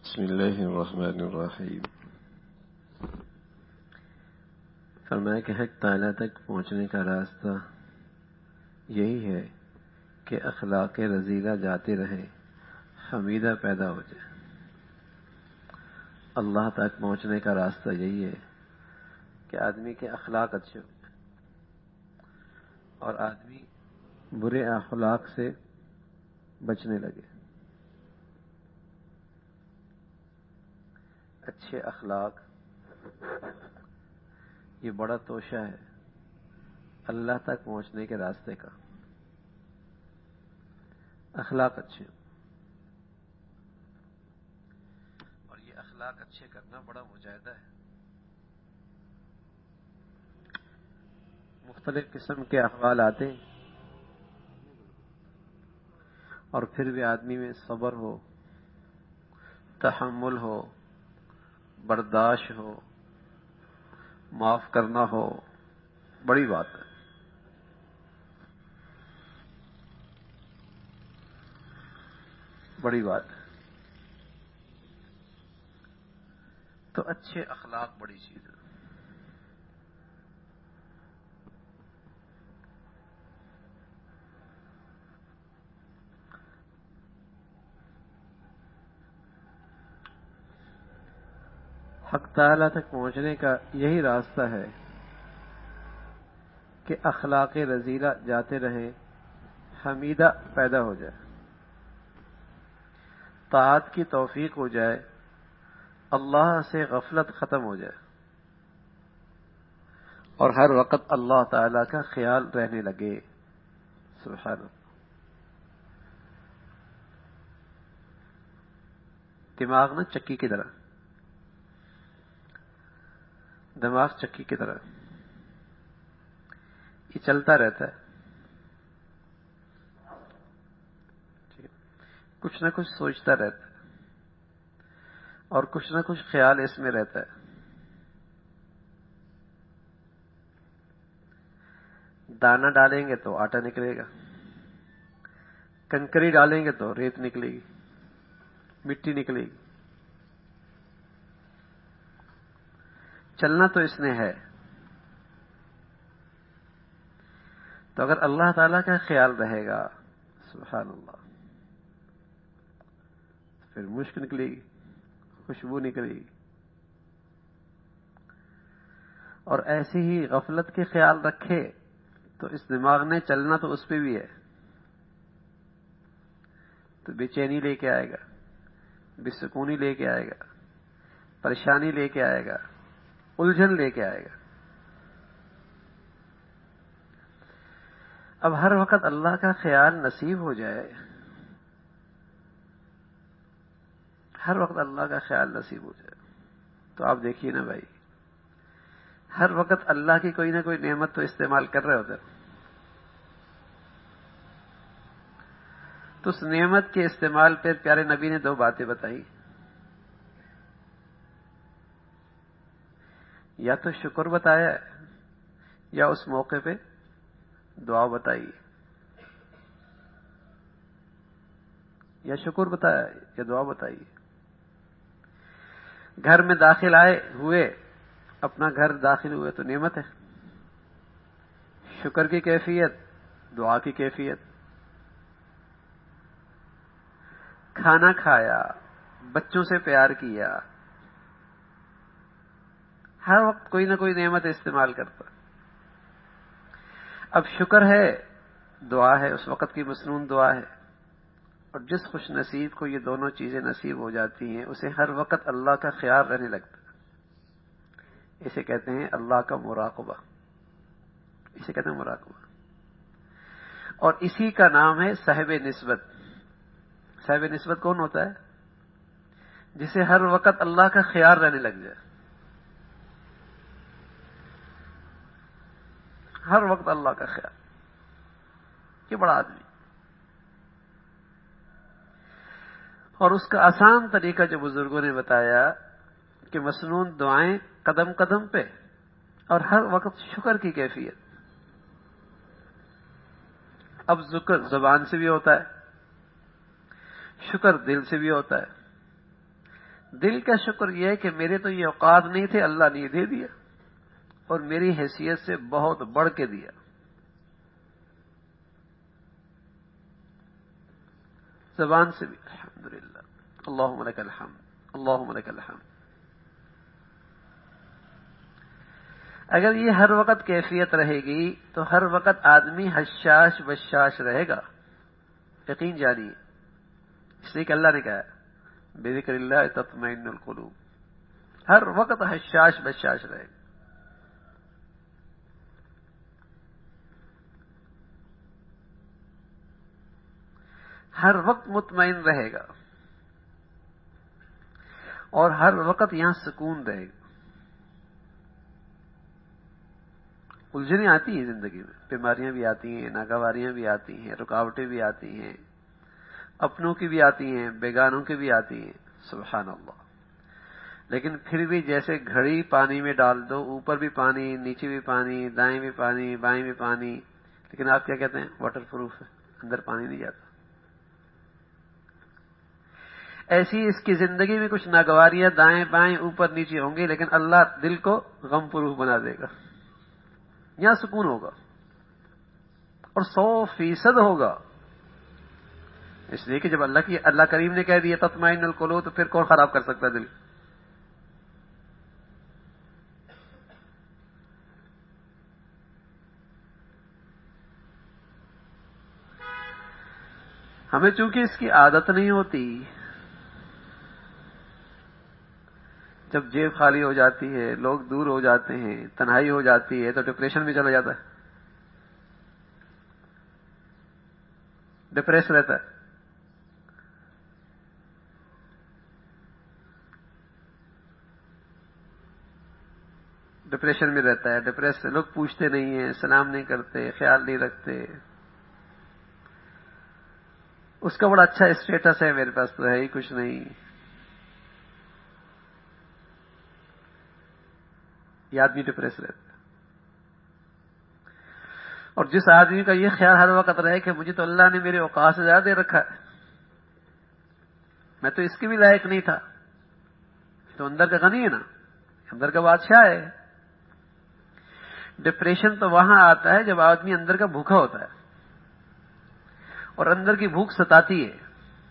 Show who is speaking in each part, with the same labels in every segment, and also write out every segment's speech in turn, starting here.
Speaker 1: بسم اللہ الرحمن الرحیم۔ فرمایا کہ حق تعالیٰ تک پہنچنے کا راستہ یہی ہے کہ اخلاق رذیلہ جاتے رہے، حمیدہ پیدا ہو جائے۔ اللہ تک پہنچنے کا راستہ یہی ہے کہ آدمی کے اخلاق اچھے ہو اور آدمی برے اخلاق سے بچنے لگے۔ اچھے اخلاق یہ بڑا توشہ ہے اللہ تک پہنچنے کے راستے کا۔ اخلاق اچھے اور یہ اخلاق اچھے کرنا بڑا مجاہدہ ہے۔ مختلف قسم کے احوال آتے اور پھر بھی آدمی میں صبر ہو، تحمل ہو، برداشت ہو، معاف کرنا ہو، بڑی بات ہے۔ بڑی بات ہے۔ تو اچھے اخلاق بڑی چیز ہے۔ حق تعالیٰ تک پہنچنے کا یہی راستہ ہے کہ اخلاق رذیلہ جاتے رہے، حمیدہ پیدا ہو جائے، طاعت کی توفیق ہو جائے، اللہ سے غفلت ختم ہو جائے اور ہر وقت اللہ تعالیٰ کا خیال رہنے لگے۔ سبحان اللہ۔ دماغ نا چکی کی طرح، دماغ چکی کی طرح یہ چلتا رہتا ہے، کچھ نہ کچھ سوچتا رہتا ہے اور کچھ نہ کچھ خیال اس میں رہتا ہے۔ دانا ڈالیں گے تو آٹا نکلے گا، کنکری ڈالیں گے تو ریت نکلے گی، مٹی نکلے گی۔ چلنا تو اس نے ہے۔ تو اگر اللہ تعالیٰ کا خیال رہے گا، سبحان اللہ، پھر مشک نکلے گی، خوشبو نکلے گی۔ اور ایسی ہی غفلت کے خیال رکھے تو اس دماغ نے چلنا تو اس پہ بھی ہے، تو بے چینی لے کے آئے گا، بے سکونی لے کے آئے گا، پریشانی لے کے آئے گا، الجھن لے کے آئے گا۔ اب ہر وقت اللہ کا خیال نصیب ہو جائے، ہر وقت اللہ کا خیال نصیب ہو جائے تو آپ دیکھیے نا بھائی، ہر وقت اللہ کی کوئی نہ کوئی نعمت تو استعمال کر رہے ہوتے ہیں۔ تو اس نعمت کے استعمال پہ پیارے نبی نے دو باتیں بتائی، یا تو شکر بتایا ہے یا اس موقع پہ دعا بتائی، یا شکر بتایا یا دعا بتائی۔ گھر میں داخل ہوئے، اپنا گھر داخل ہوئے تو نعمت ہے، شکر کی کیفیت، دعا کی کیفیت۔ کھانا کھایا، بچوں سے پیار کیا، ہر وقت کوئی نہ کوئی نعمت استعمال کرتا۔ اب شکر ہے، دعا ہے، اس وقت کی مسنون دعا ہے، اور جس خوش نصیب کو یہ دونوں چیزیں نصیب ہو جاتی ہیں اسے ہر وقت اللہ کا خیال رہنے لگتا ہے۔ اسے کہتے ہیں اللہ کا مراقبہ، اسے کہتے ہیں مراقبہ، اور اسی کا نام ہے صاحب نسبت۔ صاحب نسبت کون ہوتا ہے؟ جسے ہر وقت اللہ کا خیال رہنے لگ جائے، ہر وقت اللہ کا خیال۔ یہ بڑا آدمی، اور اس کا آسان طریقہ جو بزرگوں نے بتایا کہ مسنون دعائیں قدم قدم پہ اور ہر وقت شکر کی کیفیت۔ اب ذکر زبان سے بھی ہوتا ہے، شکر دل سے بھی ہوتا ہے۔ دل کا شکر یہ ہے کہ میرے تو یہ اوقات نہیں تھے، اللہ نے یہ دے دیا اور میری حیثیت سے بہت بڑھ کے دیا. زبان سے بھی الحمدللہ، اللہم لک الحمد، اللہم لک الحمد. اگر یہ ہر وقت کیفیت رہے گی تو ہر وقت آدمی حشاش بشاش رہے گا، یقین جانیے. اس لیے کہ اللہ نے کہا بذکر اللہ تطمئن القلوب، ہر وقت حشاش بشاش رہے گا. ہر وقت مطمئن رہے گا اور ہر وقت یہاں سکون رہے گا. الجھنیں آتی ہیں زندگی میں، بیماریاں بھی آتی ہیں، ناگواریاں بھی آتی ہیں، رکاوٹیں بھی آتی ہیں، اپنوں کی بھی آتی ہیں، بیگانوں کی بھی آتی ہیں، سبحان اللہ. لیکن پھر بھی جیسے گھڑی پانی میں ڈال دو، اوپر بھی پانی، نیچے بھی پانی، دائیں بھی پانی، بائیں بھی پانی، لیکن آپ کیا کہتے ہیں؟ واٹر پروف ہے، اندر پانی نہیں جاتا. ایسی اس کی زندگی میں کچھ ناگواریاں دائیں بائیں اوپر نیچے ہوں گی، لیکن اللہ دل کو غم پروف بنا دے گا. یہاں سکون ہوگا اور 100% ہوگا. اس لیے کہ جب اللہ کریم نے کہہ دیا تطمئن القلوب، تو پھر کون خراب کر سکتا ہے دل؟ ہمیں چونکہ اس کی عادت نہیں ہوتی، جب جیب خالی ہو جاتی ہے، لوگ دور ہو جاتے ہیں، تنہائی ہو جاتی ہے، تو ڈپریشن میں چلا جاتا ہے، ڈپریس رہتا ہے. ڈپریشن میں رہتا ہے، ڈپریس لوگ پوچھتے نہیں ہیں، سلام نہیں کرتے، خیال نہیں رکھتے. اس کا بڑا اچھا اسٹیٹس ہے، میرے پاس تو ہے ہی کچھ نہیں. یہ آدمی ڈپریس رہتا ہے. اور جس آدمی کا یہ خیال ہر وقت رہے کہ مجھے تو اللہ نے میرے اوقات سے زیادہ دے رکھا ہے، میں تو اس کے بھی لائق نہیں تھا، تو اندر کا غنی ہے نا، اندر کا بادشاہ ہے. ڈپریشن تو وہاں آتا ہے جب آدمی اندر کا بھوکا ہوتا ہے اور اندر کی بھوک ستاتی ہے.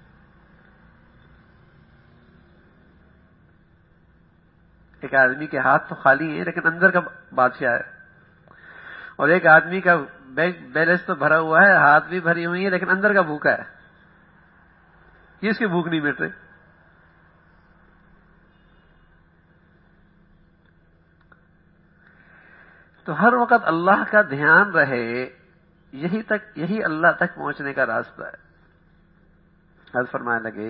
Speaker 1: ایک آدمی کے ہاتھ تو خالی ہیں لیکن اندر کا بادشاہ ہے، اور ایک آدمی کا بینک بیلنس تو بھرا ہوا ہے، ہاتھ بھی بھری ہوئی ہے، لیکن اندر کا بھوکا ہے. یہ اس کی بھوک نہیں مٹ رہی. تو ہر وقت اللہ کا دھیان رہے، یہی اللہ تک پہنچنے کا راستہ ہے. حضرت فرمانے لگے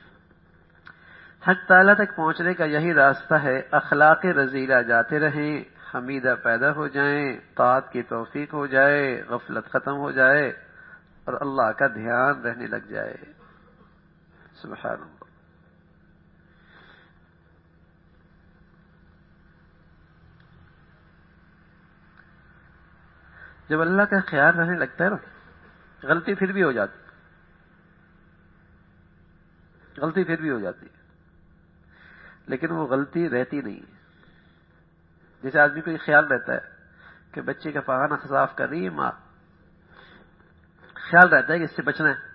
Speaker 1: حق تعالیٰ تک پہنچنے کا یہی راستہ ہے، اخلاق رذیلہ جاتے رہیں، حمیدہ پیدا ہو جائیں، طاعت کی توفیق ہو جائے، غفلت ختم ہو جائے اور اللہ کا دھیان رہنے لگ جائے. سبحان اللہ. جب اللہ کا خیال رہنے لگتا ہے نا، غلطی پھر بھی ہو جاتی، غلطی پھر بھی ہو جاتی ہے، لیکن وہ غلطی رہتی نہیں ہے. جیسے آدمی کو یہ خیال رہتا ہے کہ بچے کا پاخانہ صاف کر رہی ہے ماں، خیال رہتا ہے کہ اس سے بچنا ہے،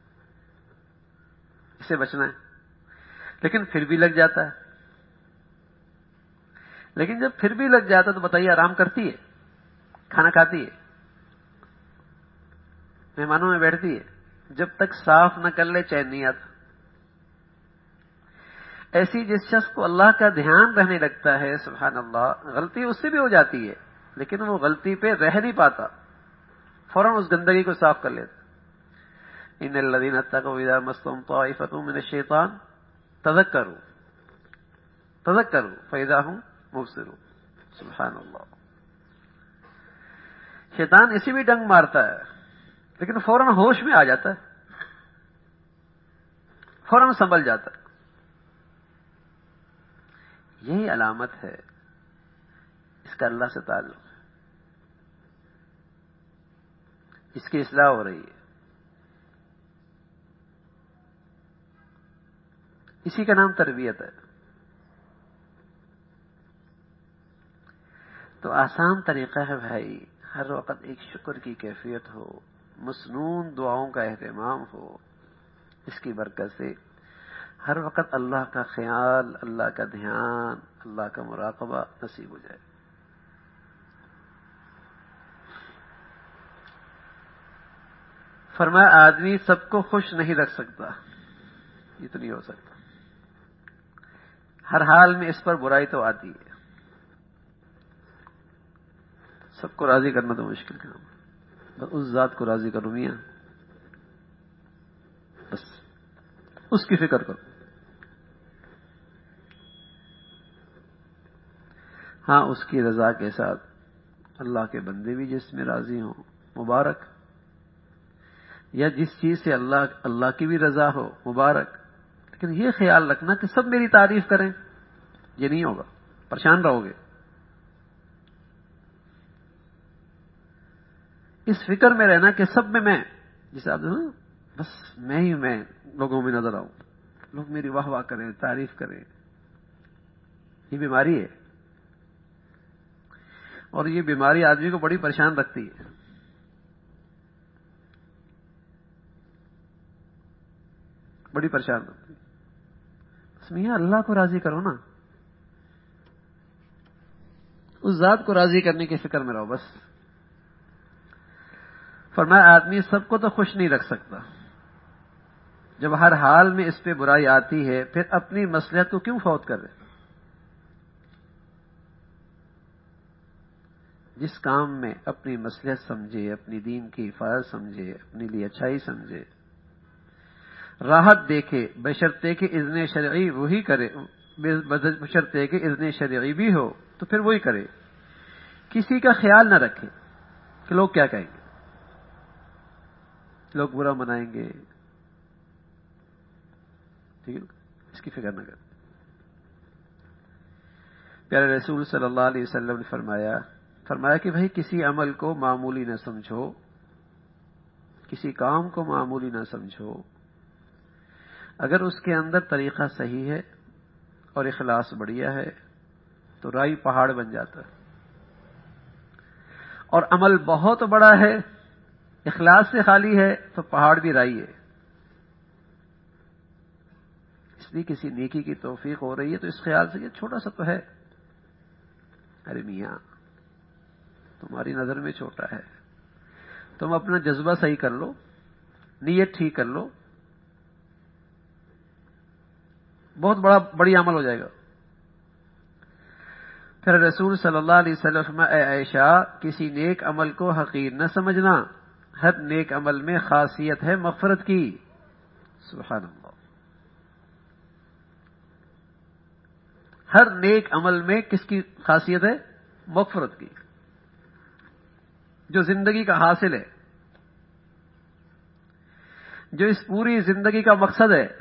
Speaker 1: اس سے بچنا ہے، لیکن پھر بھی لگ جاتا ہے. لیکن جب پھر بھی لگ جاتا ہے تو بتائیے آرام کرتی ہے، کھانا کھاتی ہے، مہمانوں میں بیٹھتی ہے، جب تک صاف نہ کر لے چین نہیں آتا. ایسی جس شخص کو اللہ کا دھیان رہنے لگتا ہے، سبحان اللہ، غلطی اس سے بھی ہو جاتی ہے لیکن وہ غلطی پہ رہ نہیں پاتا، فوراً اس گندگی کو صاف کر لیتا. ان الذين اتقوا اذا مسهم طائفة من الشيطان تذكروا فاذا هم مبصرون. سبحان اللہ. شیطان اسی بھی ڈنگ مارتا ہے لیکن فوراً ہوش میں آ جاتا ہے، فوراً سنبھل جاتا ہے. یہی علامت ہے اس کا اللہ سے تعلق، اس کی اصلاح ہو رہی ہے. اسی کا نام تربیت ہے. تو آسان طریقہ ہے بھائی، ہر وقت ایک شکر کی کیفیت ہو، مسنون دعاؤں کا اہتمام ہو. اس کی برکت سے ہر وقت اللہ کا خیال، اللہ کا دھیان، اللہ کا مراقبہ نصیب ہو جائے. فرمایا آدمی سب کو خوش نہیں رکھ سکتا، یہ تو نہیں ہو سکتا. ہر حال میں اس پر برائی تو آتی ہے. سب کو راضی کرنا تو مشکل کام ہے، بس اس ذات کو راضی کرو میاں، بس اس کی فکر کرو. ہاں، اس کی رضا کے ساتھ اللہ کے بندے بھی جس میں راضی ہوں مبارک، یا جس چیز سے اللہ کی بھی رضا ہو مبارک. لیکن یہ خیال رکھنا کہ سب میری تعریف کریں، یہ نہیں ہوگا، پریشان رہو گے. اس فکر میں رہنا کہ سب میں جسے آپ بس میں لوگوں میں نظر آؤں، لوگ میری واہ واہ کریں، تعریف کریں. یہ بیماری ہے، اور یہ بیماری آدمی کو بڑی پریشان رکھتی ہے. بڑی پریشان رکھتی ہے. بس میاں اللہ کو راضی کرو نا، اس ذات کو راضی کرنے کی فکر میں رہو بس. فرمایا آدمی سب کو تو خوش نہیں رکھ سکتا. جب ہر حال میں اس پہ برائی آتی ہے، پھر اپنی مصلحت کو کیوں فوت کر رہے؟ جس کام میں اپنی مصلحت سمجھے، اپنی دین کی حفاظت سمجھے، اپنے لیے اچھائی سمجھے، راحت دیکھے، بشرطے کہ اذن شرعی وہی کرے، بشرطے کہ اذن شرعی بھی ہو تو پھر وہی کرے. کسی کا خیال نہ رکھے کہ لوگ کیا کہیں گے، لوگ برا منائیں گے، ٹھیک ہے، اس کی فکر نہ کرے. پیارے رسول صلی اللہ علیہ وسلم نے فرمایا کہ بھائی کسی عمل کو معمولی نہ سمجھو، کسی کام کو معمولی نہ سمجھو. اگر اس کے اندر طریقہ صحیح ہے اور اخلاص بڑھیا ہے تو رائی پہاڑ بن جاتا ہے. اور عمل بہت بڑا ہے، اخلاص سے خالی ہے تو پہاڑ بھی رائی ہے. اس لیے کسی نیکی کی توفیق ہو رہی ہے تو اس خیال سے یہ چھوٹا سا تو ہے، ارے میاں تمہاری نظر میں چھوٹا ہے، تم اپنا جذبہ صحیح کر لو، نیت ٹھیک کر لو، بہت بڑی عمل ہو جائے گا. پھر رسول صلی اللہ علیہ وسلم اے عائشہ کسی نیک عمل کو حقیر نہ سمجھنا، ہر نیک عمل میں خاصیت ہے مغفرت کی. سبحان اللہ. ہر نیک عمل میں کس کی خاصیت ہے؟ مغفرت کی، جو زندگی کا حاصل ہے، جو اس پوری زندگی کا مقصد ہے.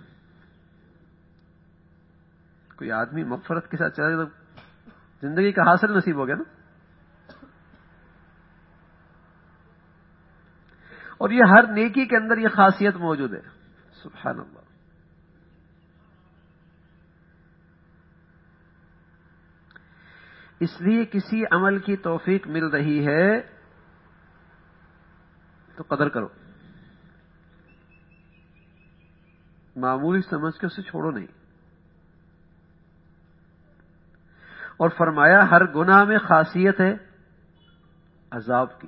Speaker 1: کوئی آدمی مغفرت کے ساتھ چلا جائے تو زندگی کا حاصل نصیب ہو گیا نا. اور یہ ہر نیکی کے اندر یہ خاصیت موجود ہے. سبحان اللہ. اس لیے کسی عمل کی توفیق مل رہی ہے تو قدر کرو، معمولی سمجھ کے اسے چھوڑو نہیں. اور فرمایا ہر گناہ میں خاصیت ہے عذاب کی،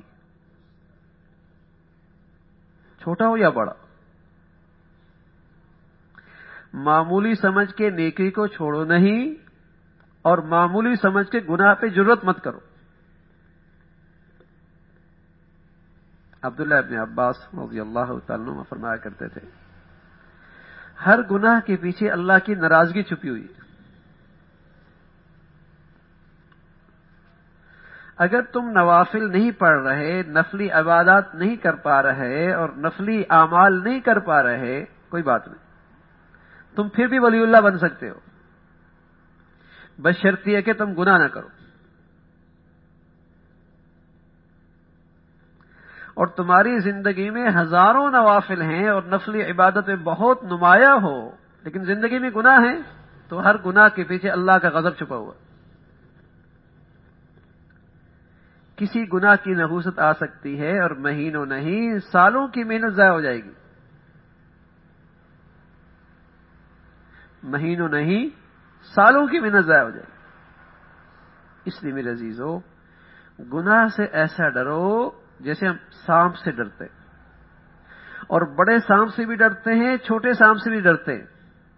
Speaker 1: چھوٹا ہو یا بڑا. معمولی سمجھ کے نیکی کو چھوڑو نہیں، اور معمولی سمجھ کے گناہ پہ جرأت مت کرو. عبداللہ ابن عباس رضی اللہ تعالیٰ عنہ فرمایا کرتے تھے ہر گناہ کے پیچھے اللہ کی ناراضگی چھپی ہوئی ہے. اگر تم نوافل نہیں پڑھ رہے، نفلی عبادات نہیں کر پا رہے اور نفلی اعمال نہیں کر پا رہے، کوئی بات نہیں، تم پھر بھی ولی اللہ بن سکتے ہو، بشرطیہ ہے کہ تم گناہ نہ کرو. اور تمہاری زندگی میں ہزاروں نوافل ہیں اور نفلی عبادتیں بہت نمایاں ہو، لیکن زندگی میں گناہ ہے تو ہر گناہ کے پیچھے اللہ کا غضب چھپا ہوا. کسی گناہ کی نحوست آ سکتی ہے اور مہینوں نہیں سالوں کی محنت ضائع ہو جائے گی. مہینوں نہیں سالوں کی محنت ضائع ہو جائے گی. اس لیے میرے عزیزو گناہ سے ایسا ڈرو جیسے ہم سانپ سے ڈرتے ہیں، اور بڑے سانپ سے بھی ڈرتے ہیں، چھوٹے سانپ سے بھی ڈرتے ہیں.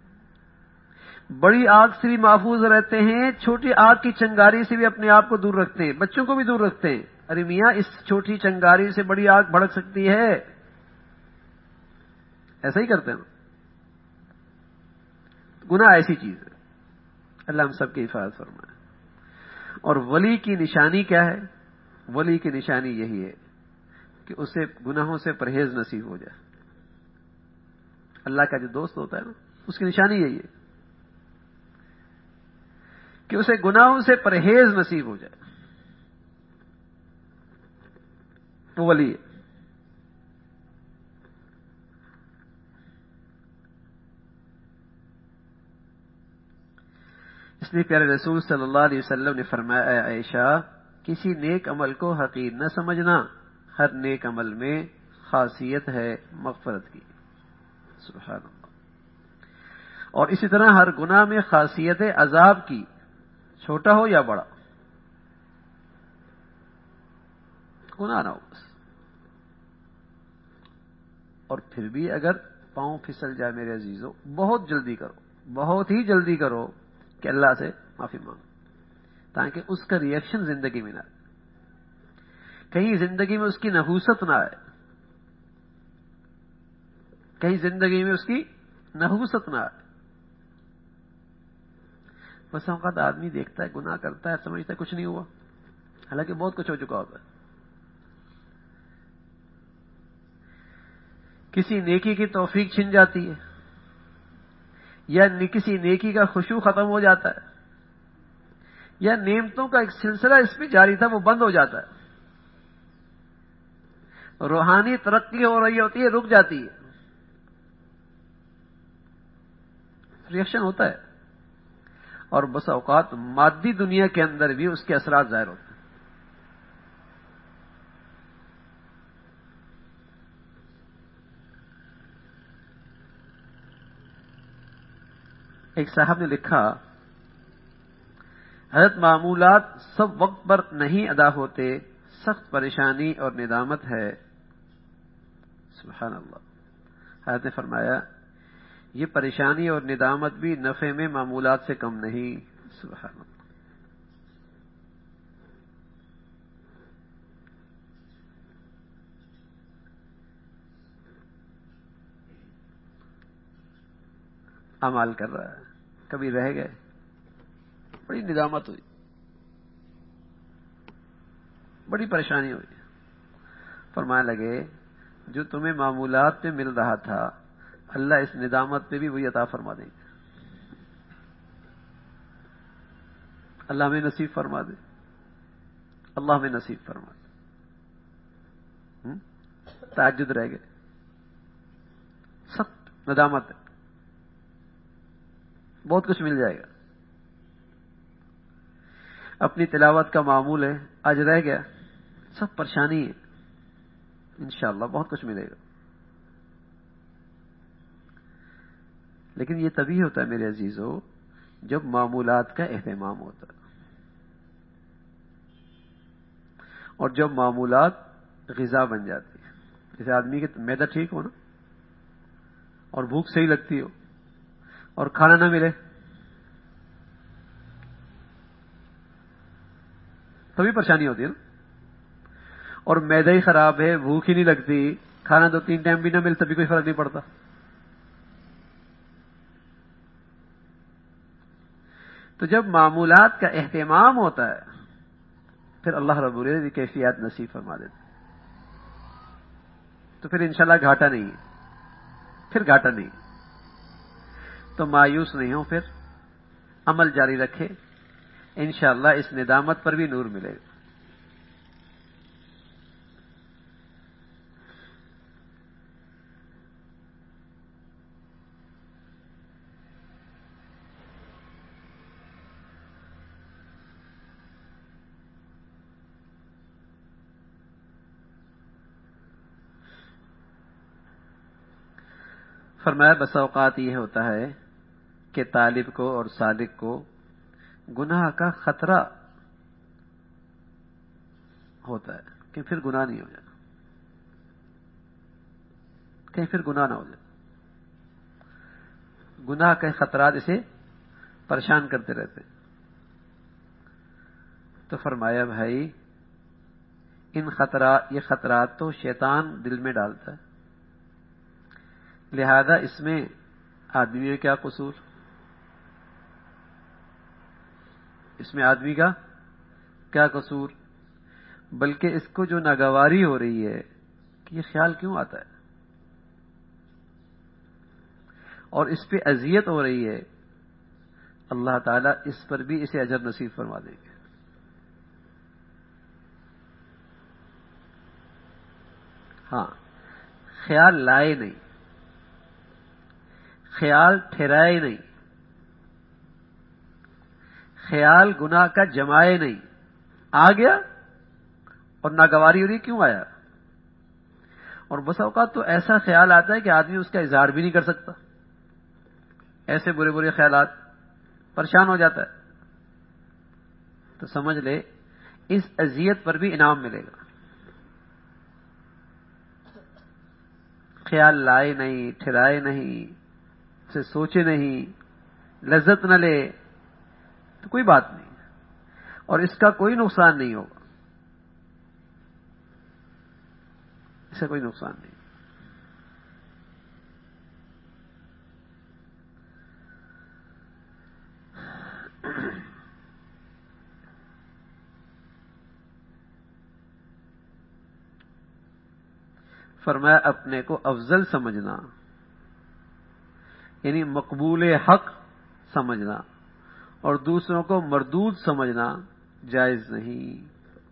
Speaker 1: بڑی آگ سے بھی محفوظ رہتے ہیں، چھوٹی آگ کی چنگاری سے بھی اپنے آپ کو دور رکھتے ہیں، بچوں کو بھی دور رکھتے ہیں. ارے میاں اس چھوٹی چنگاری سے بڑی آگ بھڑک سکتی ہے، ایسا ہی کرتے ہیں. گناہ ایسی چیز ہے. اللہ ہم سب کی حفاظت فرمائے. اور ولی کی نشانی کیا ہے؟ ولی کی نشانی یہی ہے کہ اسے گناہوں سے پرہیز نصیب ہو جائے. اللہ کا جو دوست ہوتا ہے نا، اس کی نشانی یہی ہے کہ اسے گناہوں سے پرہیز نصیب ہو جائے. وہ ولی ہے. اس لیے پیارے رسول صلی اللہ علیہ وسلم نے فرمایا، اے عائشہ کسی نیک عمل کو حقیر نہ سمجھنا، ہر نیک عمل میں خاصیت ہے مغفرت کی. سبحان اللہ. اور اسی طرح ہر گناہ میں خاصیت ہے عذاب کی، چھوٹا ہو یا بڑا، گناہ نہ ہو بس. اور پھر بھی اگر پاؤں پھسل جائے میرے عزیزو، بہت جلدی کرو، بہت ہی جلدی کرو کہ اللہ سے معافی مانگو، تاکہ اس کا ری ایکشن زندگی میں نہ آئے، کہیں زندگی میں اس کی نحوست نہ آئے، کہیں زندگی میں اس کی نحوست نہ آئے. بس اوقات آدمی دیکھتا ہے گناہ کرتا ہے، سمجھتا ہے کچھ نہیں ہوا، حالانکہ بہت کچھ ہو چکا ہوتا ہے. کسی نیکی کی توفیق چھن جاتی ہے، یا کسی نیکی کا خشوع ختم ہو جاتا ہے، یا نعمتوں کا ایک سلسلہ اس میں جاری تھا وہ بند ہو جاتا ہے، روحانی ترقی ہو رہی ہوتی ہے رک جاتی ہے، ریئیکشن ہوتا ہے. اور بس اوقات مادی دنیا کے اندر بھی اس کے اثرات ظاہر ہوتے ہیں. ایک صاحب نے لکھا، حضرت معمولات سب وقت پر نہیں ادا ہوتے، سخت پریشانی اور ندامت ہے. سبحان اللہ. حضرت نے فرمایا یہ پریشانی اور ندامت بھی نفع میں معمولات سے کم نہیں. سبحان اللہ. اعمال کر رہا ہے، کبھی رہ گئے، بڑی ندامت ہوئی، بڑی پریشانی ہوئی. فرمانے لگے جو تمہیں معمولات میں مل رہا تھا اللہ اس ندامت پہ بھی وہی عطا فرما دیں گے. اللہ ہمیں نصیب فرما دے، اللہ ہمیں نصیب فرما دے. تعجد رہ گئے، سخت ندامت ہے، بہت کچھ مل جائے گا. اپنی تلاوت کا معمول ہے، آج رہ گیا، سب پریشانی ہے، انشاءاللہ بہت کچھ ملے گا. لیکن یہ تبھی ہوتا ہے میرے عزیزو جب معمولات کا اہتمام ہوتا ہے، اور جب معمولات غذا بن جاتی ہے. جیسے آدمی کے معدہ ٹھیک ہو نا، اور بھوک صحیح لگتی ہو، اور کھانا نہ ملے، تبھی پریشانی ہوتی ہے نا. اور معدہ ہی خراب ہے، بھوک ہی نہیں لگتی، کھانا 2-3 ٹائم بھی نہ مل تبھی کوئی فرق نہیں پڑتا. تو جب معمولات کا اہتمام ہوتا ہے پھر اللہ رب العزت کی کیفیات نصیب فرما دیتے، تو پھر انشاءاللہ گھاٹا نہیں ہے، پھر گھاٹا نہیں. تو مایوس نہیں ہو، پھر عمل جاری رکھے، انشاءاللہ اس ندامت پر بھی نور ملے گا. فرمایا بس اوقات یہ ہوتا ہے کہ طالب کو اور سالک کو گناہ کا خطرہ ہوتا ہے کہ پھر گناہ نہیں ہو جائے، کہیں پھر گناہ نہ ہو جائے. گناہ کے خطرات اسے پریشان کرتے رہتے. تو فرمایا بھائی یہ خطرات تو شیطان دل میں ڈالتا ہے، لہذا اس میں آدمی کا کیا قصور؟ اس میں آدمی کا کیا قصور؟ بلکہ اس کو جو ناگواری ہو رہی ہے کہ یہ خیال کیوں آتا ہے اور اس پہ اذیت ہو رہی ہے، اللہ تعالیٰ اس پر بھی اسے اجر نصیب فرما دیں گے. ہاں، خیال لائے نہیں، خیال ٹھہرائے نہیں، خیال گناہ کا جمائے نہیں، آ گیا اور ناگواری ہو رہی کیوں آیا؟ اور بس اوقات تو ایسا خیال آتا ہے کہ آدمی اس کا اظہار بھی نہیں کر سکتا، ایسے برے برے خیالات، پریشان ہو جاتا ہے. تو سمجھ لے اس اذیت پر بھی انعام ملے گا. خیال لائے نہیں، ٹھہرائے نہیں، اسے سوچے نہیں، لذت نہ لے تو کوئی بات نہیں، اور اس کا کوئی نقصان نہیں ہوگا، اس سے کوئی نقصان نہیں. فرمایا اپنے کو افضل سمجھنا یعنی مقبول حق سمجھنا اور دوسروں کو مردود سمجھنا جائز نہیں.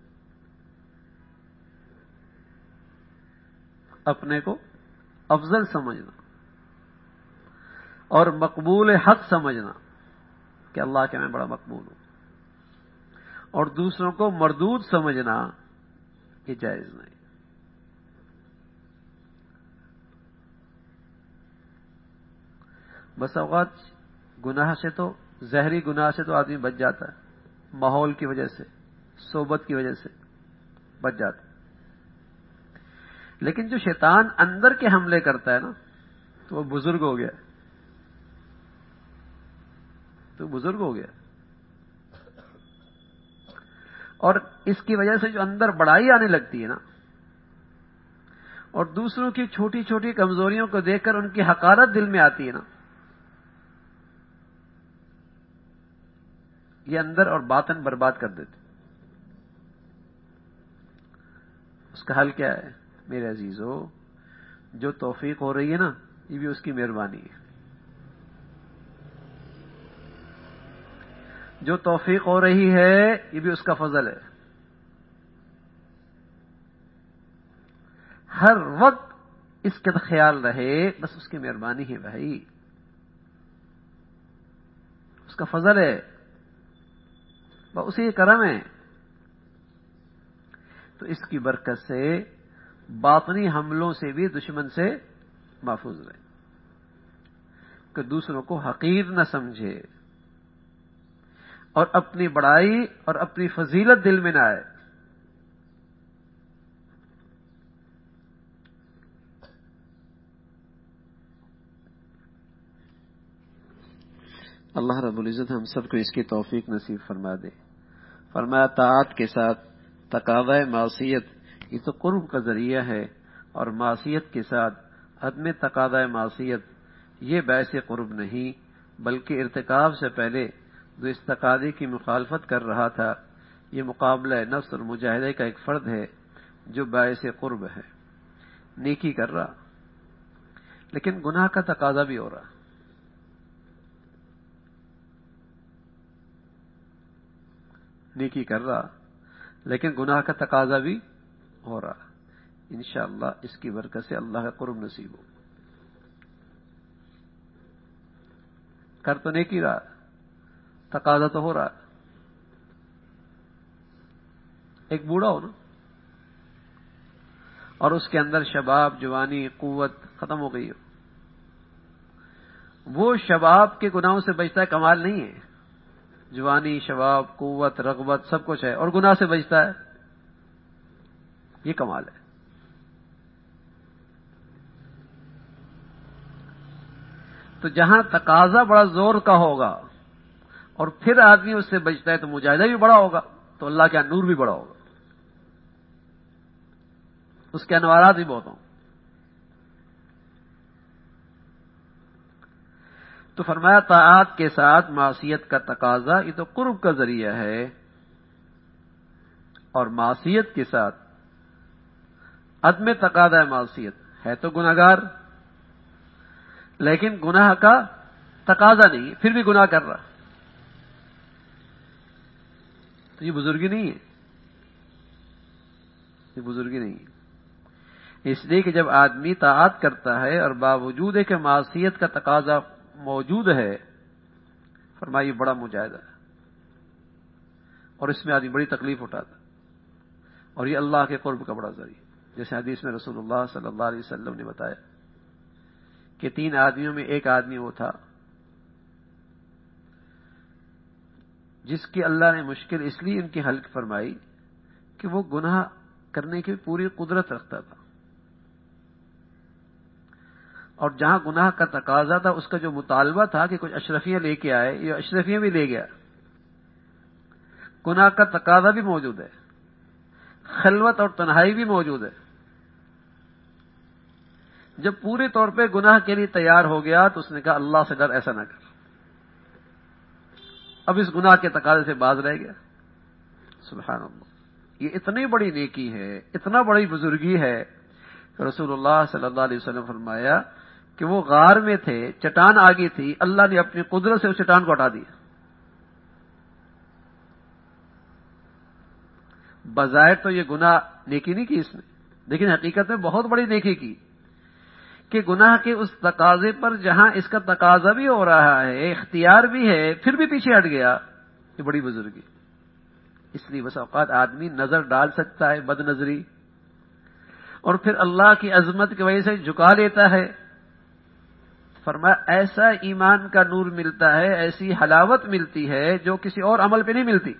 Speaker 1: اپنے کو افضل سمجھنا اور مقبول حق سمجھنا کہ اللہ کے میں بڑا مقبول ہوں، اور دوسروں کو مردود سمجھنا یہ جائز نہیں. بس اوقات گناہ سے تو، زہری گناہ سے تو آدمی بچ جاتا ہے، ماحول کی وجہ سے، صحبت کی وجہ سے بچ جاتا ہے. لیکن جو شیطان اندر کے حملے کرتا ہے نا، تو وہ بزرگ ہو گیا، تو بزرگ ہو گیا. اور اس کی وجہ سے جو اندر بڑائی آنے لگتی ہے نا، اور دوسروں کی چھوٹی چھوٹی کمزوریوں کو دیکھ کر ان کی حقارت دل میں آتی ہے نا، یہ اندر اور باطن برباد کر دیتے. اس کا حل کیا ہے میرے عزیزو؟ جو توفیق ہو رہی ہے نا، یہ بھی اس کی مہربانی ہے. جو توفیق ہو رہی ہے یہ بھی اس کا فضل ہے. ہر وقت اس کا خیال رہے بس اس کی مہربانی ہے بھائی، اس کا فضل ہے، بس اسی کرم ہے. تو اس کی برکت سے باطنی حملوں سے بھی دشمن سے محفوظ رہے، کہ دوسروں کو حقیر نہ سمجھے اور اپنی بڑائی اور اپنی فضیلت دل میں نہ آئے. اللہ رب العزت ہم سب کو اس کی توفیق نصیب فرما دے. فرمایا طاعت کے ساتھ تقاضۂ معصیت یہ تو قرب کا ذریعہ ہے، اور معصیت کے ساتھ عدم تقاضۂ معصیت یہ باعث قرب نہیں، بلکہ ارتکاب سے پہلے جو اس تقاضے کی مخالفت کر رہا تھا یہ مقابلہ نفس اور مجاہدے کا ایک فرد ہے جو باعث قرب ہے. نیکی کر رہا لیکن گناہ کا تقاضا بھی ہو رہا، نیکی کر رہا لیکن گناہ کا تقاضا بھی ہو رہا. انشاءاللہ اس کی برکت سے اللہ کا قرب نصیب ہو. کر تو نیکی رہا، تقاضا تو ہو رہا. ایک بوڑھا ہو نا اور اس کے اندر شباب، جوانی، قوت ختم ہو گئی ہو، وہ شباب کے گناہوں سے بچتا ہے، کمال نہیں ہے. جوانی، شباب، قوت، رغبت سب کچھ ہے اور گناہ سے بچتا ہے، یہ کمال ہے. تو جہاں تقاضا بڑا زور کا ہوگا اور پھر آدمی اس سے بچتا ہے تو مجاہدہ بھی بڑا ہوگا، تو اللہ کا نور بھی بڑا ہوگا، اس کے انوارات بھی بہت ہوں. تو فرمایا طاعات کے ساتھ معصیت کا تقاضا یہ تو قرب کا ذریعہ ہے، اور معصیت کے ساتھ عدم تقاضا ہے. معصیت ہے تو گناہگار، لیکن گناہ کا تقاضا نہیں، پھر بھی گناہ کر رہا، تو یہ بزرگی نہیں ہے، یہ بزرگی نہیں ہے. اس لیے کہ جب آدمی طاعت کرتا ہے اور باوجود ہے کہ معصیت کا تقاضا موجود ہے، فرمایا یہ بڑا مجاہدہ ہے، اور اس میں آدمی بڑی تکلیف اٹھاتا ہے، اور یہ اللہ کے قرب کا بڑا ذریعہ. جیسے حدیث میں رسول اللہ صلی اللہ علیہ وسلم نے بتایا کہ 3 آدمیوں میں ایک آدمی وہ تھا جس کی اللہ نے مشکل اس لیے ان کی حل فرمائی کہ وہ گناہ کرنے کی پوری قدرت رکھتا تھا، اور جہاں گناہ کا تقاضا تھا اس کا جو مطالبہ تھا کہ کچھ اشرفیاں لے کے آئے، یہ اشرفیاں بھی لے گیا. گناہ کا تقاضا بھی موجود ہے، خلوت اور تنہائی بھی موجود ہے. جب پورے طور پہ گناہ کے لیے تیار ہو گیا تو اس نے کہا اللہ سے ڈر، ایسا نہ کر. اب اس گناہ کے تقاضے سے باز رہ گیا. سبحان اللہ، یہ اتنی بڑی نیکی ہے، اتنا بڑی بزرگی ہے کہ رسول اللہ صلی اللہ علیہ وسلم فرمایا کہ وہ غار میں تھے، چٹان آگے تھی، اللہ نے اپنی قدرت سے اس چٹان کو ہٹا دیا. بظاہر تو یہ گناہ نیکی نہیں کی اس نے، لیکن حقیقت میں بہت بڑی نیکی کی کہ گناہ کے اس تقاضے پر جہاں اس کا تقاضا بھی ہو رہا ہے، اختیار بھی ہے، پھر بھی پیچھے ہٹ گیا. یہ بڑی بزرگی. اس لیے بس اوقات آدمی نظر ڈال سکتا ہے بد نظری، اور پھر اللہ کی عظمت کی وجہ سے جھکا لیتا ہے. فرمایا ایسا ایمان کا نور ملتا ہے، ایسی حلاوت ملتی ہے جو کسی اور عمل پہ نہیں ملتی.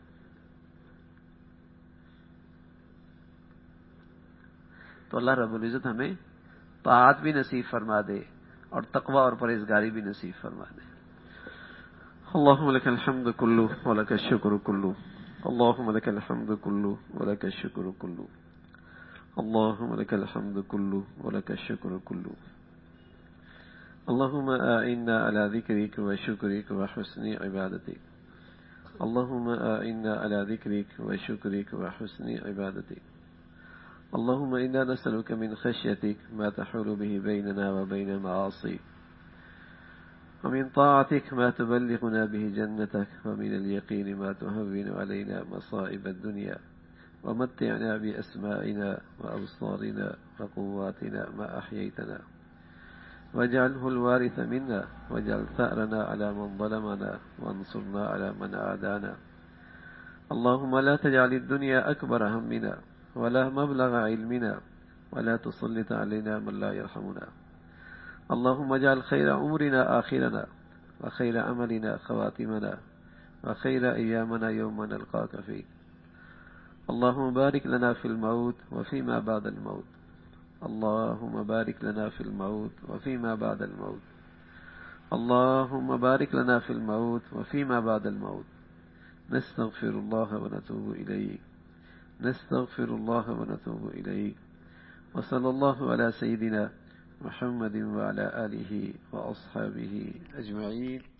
Speaker 1: تو اللہ رب العزت ہمیں طاعت بھی نصیب فرما دے اور تقوی اور پرہیزگاری بھی نصیب فرما دے. اللهم لك الحمد كله ولك الشكر كله، اللهم لك الحمد كله ولك الشكر كله، اللهم لك الحمد كله ولك الشكر كله. اللهم أعنا على ذكرك وشكرك وحسن عبادتك، اللهم أعنا على ذكرك وشكرك وحسن عبادتك. اللهم إنا نسألك من خشيتك ما تحول به بيننا وبين معاصيك، ومن طاعتك ما تبلغنا به جنتك، ومن اليقين ما تهون علينا مصائب الدنيا، ومتعنا بأسمائنا وأبصارنا وقواتنا ما أحييتنا، واجعله الوارث منا، واجعل ثأرنا على من ظلمنا، وانصرنا على من عادانا. اللهم لا تجعل الدنيا أكبر همنا ولا مبلغ علمنا، ولا تسلط علينا من لا يرحمنا. اللهم اجعل خير أمرنا آخرنا، وخير أملنا خواتمنا، وخير أيامنا يوم نلقاك فيه. اللهم بارك لنا في الموت وفيما بعد الموت، اللهم بارك لنا في الموت وفيما بعد الموت، اللهم بارك لنا في الموت وفيما بعد الموت. نستغفر الله ونتوب إليه، نستغفر الله ونتوب إليه. وصلى الله على سيدنا محمد وعلى آله وأصحابه أجمعين.